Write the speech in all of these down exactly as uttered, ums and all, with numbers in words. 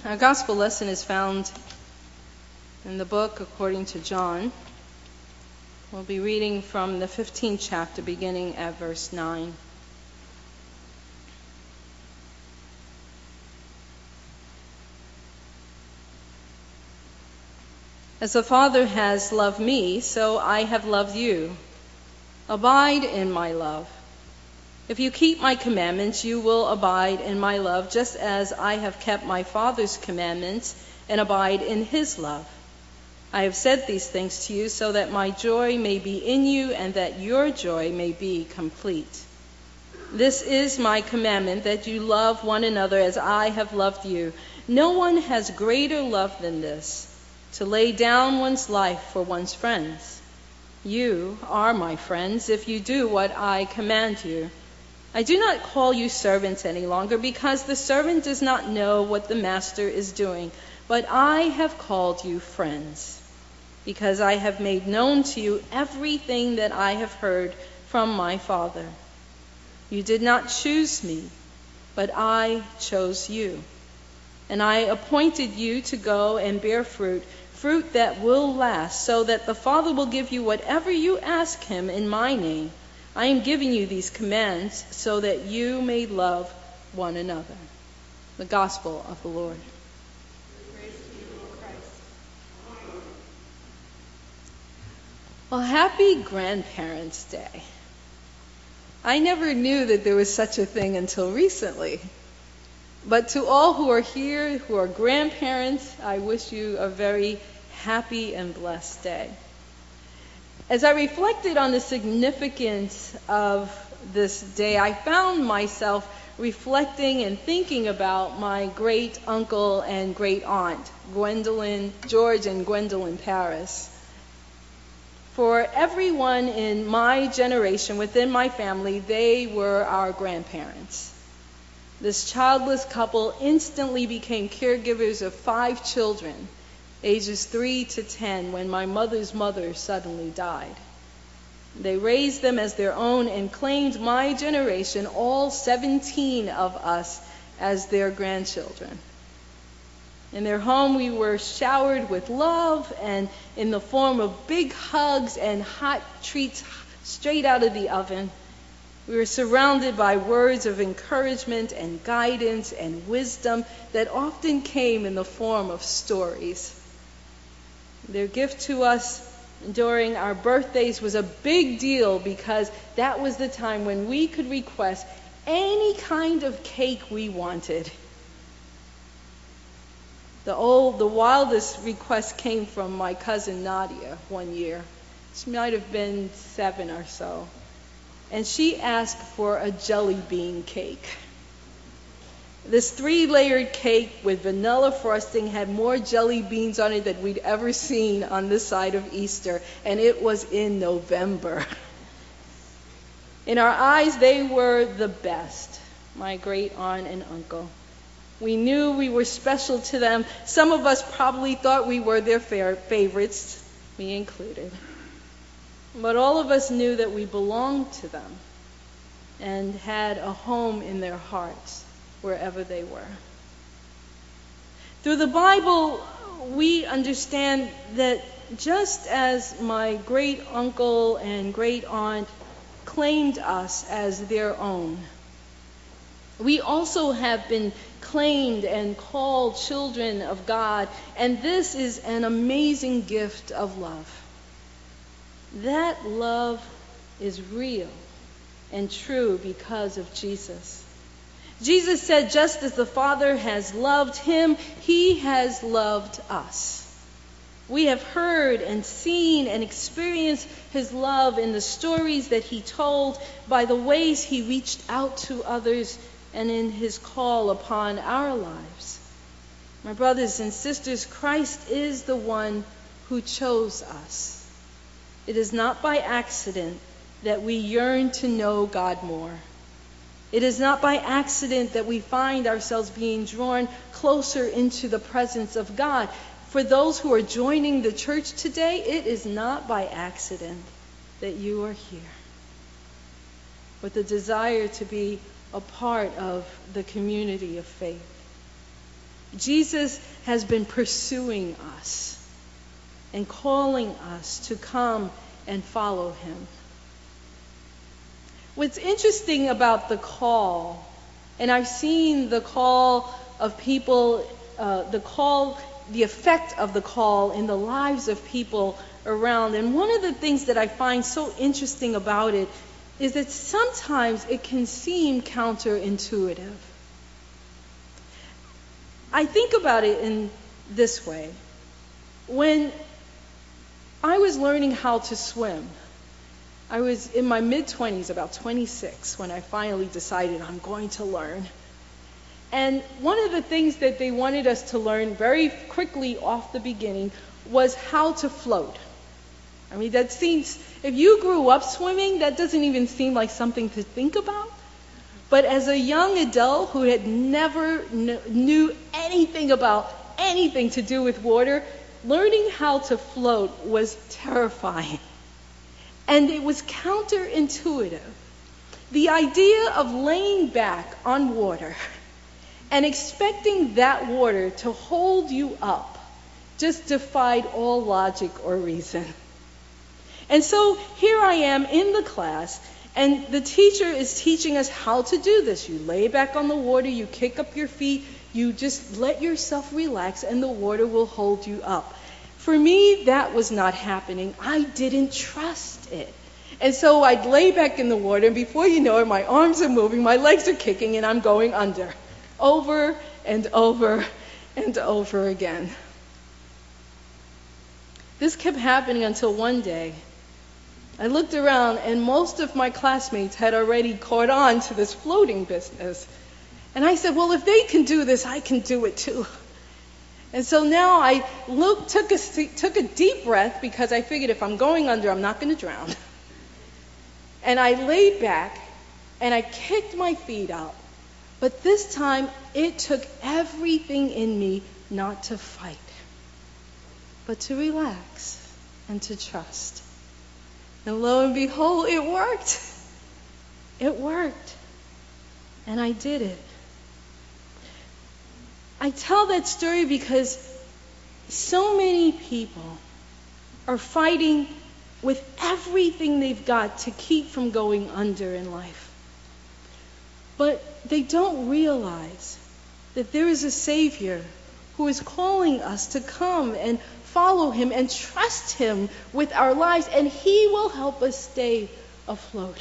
Our gospel lesson is found in the book according to John. We'll be reading from the fifteenth chapter, beginning at verse nine. As the Father has loved me, so I have loved you. Abide in my love. If you keep my commandments, you will abide in my love, just as I have kept my Father's commandments and abide in his love. I have said these things to you so that my joy may be in you and that your joy may be complete. This is my commandment, that you love one another as I have loved you. No one has greater love than this, to lay down one's life for one's friends. You are my friends if you do what I command you. I do not call you servants any longer, because the servant does not know what the master is doing, but I have called you friends, because I have made known to you everything that I have heard from my Father. You did not choose me, but I chose you, and I appointed you to go and bear fruit, fruit that will last, so that the Father will give you whatever you ask him in my name. I am giving you these commands so that you may love one another. The Gospel of the Lord. Praise to you, Lord Christ. Well, happy Grandparents' Day. I never knew that there was such a thing until recently. But to all who are here, who are grandparents, I wish you a very happy and blessed day. As I reflected on the significance of this day, I found myself reflecting and thinking about my great uncle and great aunt, Gwendolyn, George and Gwendolyn Paris. For everyone in my generation, within my family, they were our grandparents. This childless couple instantly became caregivers of five children, ages three to ten, when my mother's mother suddenly died. They raised them as their own and claimed my generation, all seventeen of us, as their grandchildren. In their home, we were showered with love and in the form of big hugs and hot treats straight out of the oven. We were surrounded by words of encouragement and guidance and wisdom that often came in the form of stories. Their gift to us during our birthdays was a big deal, because that was the time when we could request any kind of cake we wanted. The old, the wildest request came from my cousin Nadia one year. She might have been seven or so. And she asked for a jelly bean cake. This three-layered cake with vanilla frosting had more jelly beans on it than we'd ever seen on this side of Easter, and it was in November. In our eyes, they were the best, my great aunt and uncle. We knew we were special to them. Some of us probably thought we were their favorites, me included. But all of us knew that we belonged to them and had a home in their hearts wherever they were. Through the Bible, we understand that just as my great uncle and great aunt claimed us as their own, we also have been claimed and called children of God, and this is an amazing gift of love. That love is real and true because of Jesus. Jesus said, just as the Father has loved him, he has loved us. We have heard and seen and experienced his love in the stories that he told, by the ways he reached out to others, and in his call upon our lives. My brothers and sisters, Christ is the one who chose us. It is not by accident that we yearn to know God more. It is not by accident that we find ourselves being drawn closer into the presence of God. For those who are joining the church today, it is not by accident that you are here, with the desire to be a part of the community of faith. Jesus has been pursuing us and calling us to come and follow him. What's interesting about the call, and I've seen the call of people, uh, the call, the effect of the call in the lives of people around. And one of the things that I find so interesting about it is that sometimes it can seem counterintuitive. I think about it in this way. When I was learning how to swim, I was in my mid-twenties, about twenty-six, when I finally decided I'm going to learn. And one of the things that they wanted us to learn very quickly off the beginning was how to float. I mean, that seems, if you grew up swimming, that doesn't even seem like something to think about. But as a young adult who had never kn- knew anything about anything to do with water, learning how to float was terrifying. And it was counterintuitive. The idea of laying back on water and expecting that water to hold you up just defied all logic or reason. And so here I am in the class, and the teacher is teaching us how to do this. You lay back on the water, you kick up your feet, you just let yourself relax, and the water will hold you up. For me, that was not happening. I didn't trust it. And so I'd lay back in the water, and before you know it, my arms are moving, my legs are kicking, and I'm going under. Over and over and over again. This kept happening until one day I looked around, and most of my classmates had already caught on to this floating business. And I said, well, if they can do this, I can do it too. And so now I looked, took a, took a deep breath, because I figured if I'm going under, I'm not going to drown. And I laid back, and I kicked my feet out. But this time, it took everything in me not to fight, but to relax and to trust. And lo and behold, it worked. It worked. And I did it. I tell that story because so many people are fighting with everything they've got to keep from going under in life. But they don't realize that there is a Savior who is calling us to come and follow him and trust him with our lives, and he will help us stay afloat.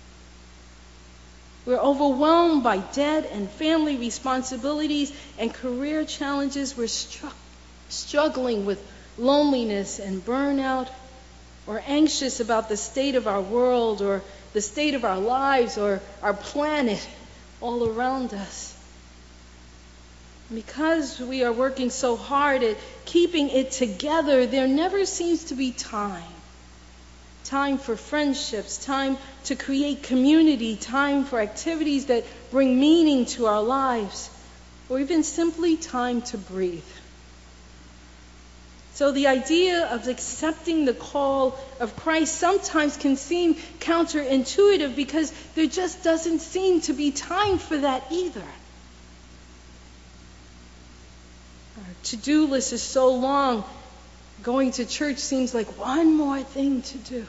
We're overwhelmed by debt and family responsibilities and career challenges. We're str- struggling with loneliness and burnout. We're anxious about the state of our world or the state of our lives or our planet all around us. Because we are working so hard at keeping it together, there never seems to be time. Time for friendships, time to create community, time for activities that bring meaning to our lives, or even simply time to breathe. So the idea of accepting the call of Christ sometimes can seem counterintuitive because there just doesn't seem to be time for that either. Our to-do list is so long, going to church seems like one more thing to do.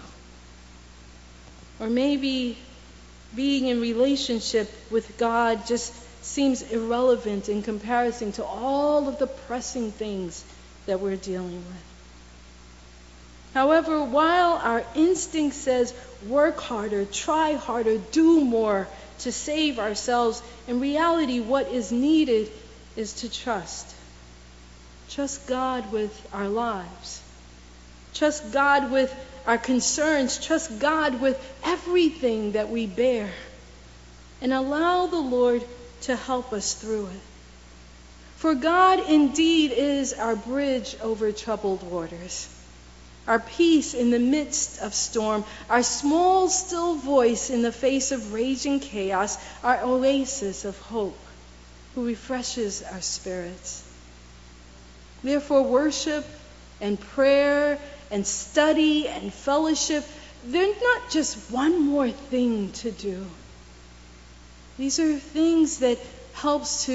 Or maybe being in relationship with God just seems irrelevant in comparison to all of the pressing things that we're dealing with. However, while our instinct says work harder, try harder, do more to save ourselves, in reality what is needed is to trust. Trust God with our lives. Trust God with our concerns. Trust God with everything that we bear. And allow the Lord to help us through it. For God indeed is our bridge over troubled waters, our peace in the midst of storm, our small, still voice in the face of raging chaos, our oasis of hope, who refreshes our spirits. Therefore, worship and prayer and study and fellowship, they're not just one more thing to do. These are things that helps to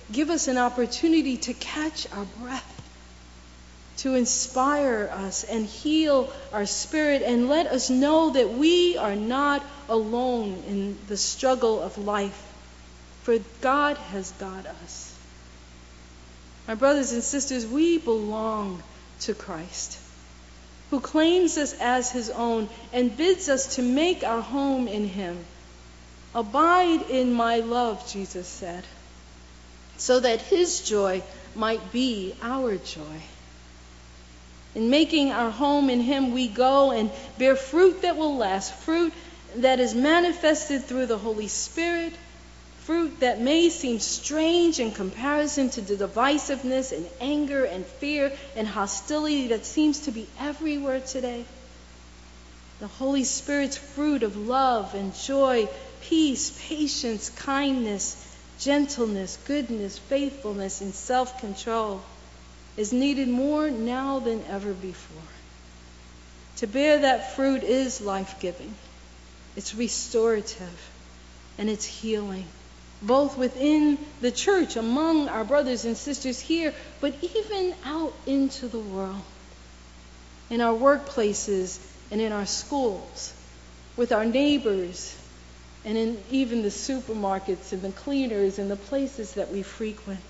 give us an opportunity to catch our breath, to inspire us and heal our spirit, and let us know that we are not alone in the struggle of life, for God has got us. My brothers and sisters, we belong to Christ, who claims us as his own and bids us to make our home in him. Abide in my love, Jesus said, so that his joy might be our joy. In making our home in him, we go and bear fruit that will last, fruit that is manifested through the Holy Spirit, fruit that may seem strange in comparison to the divisiveness and anger and fear and hostility that seems to be everywhere today. The Holy Spirit's fruit of love and joy, peace, patience, kindness, gentleness, goodness, faithfulness, and self-control is needed more now than ever before. To bear that fruit is life-giving, it's restorative, and it's healing, both within the church, among our brothers and sisters here, but even out into the world, in our workplaces and in our schools, with our neighbors, and in even the supermarkets and the cleaners and the places that we frequent.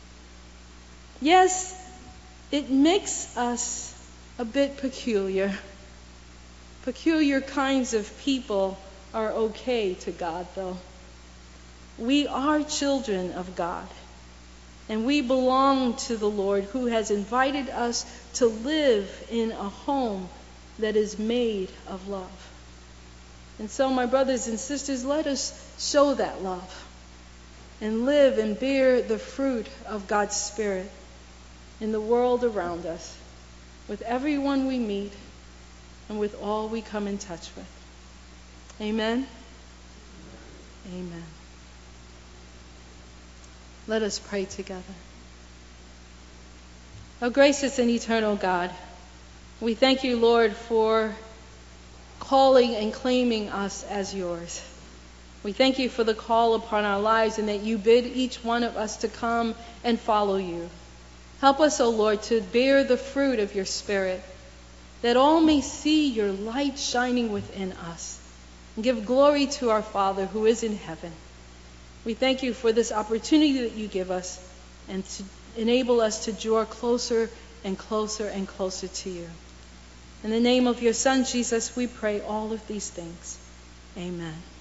Yes, it makes us a bit peculiar. Peculiar kinds of people are okay to God, though. We are children of God, and we belong to the Lord, who has invited us to live in a home that is made of love. And so, my brothers and sisters, let us show that love and live and bear the fruit of God's Spirit in the world around us, with everyone we meet and with all we come in touch with. Amen? Amen. Let us pray together. O gracious and eternal God, we thank you, Lord, for calling and claiming us as yours. We thank you for the call upon our lives, and that you bid each one of us to come and follow you. Help us, O Lord, to bear the fruit of your Spirit, that all may see your light shining within us, and give glory to our Father who is in heaven. We thank you for this opportunity that you give us, and to enable us to draw closer and closer and closer to you. In the name of your Son, Jesus, we pray all of these things. Amen.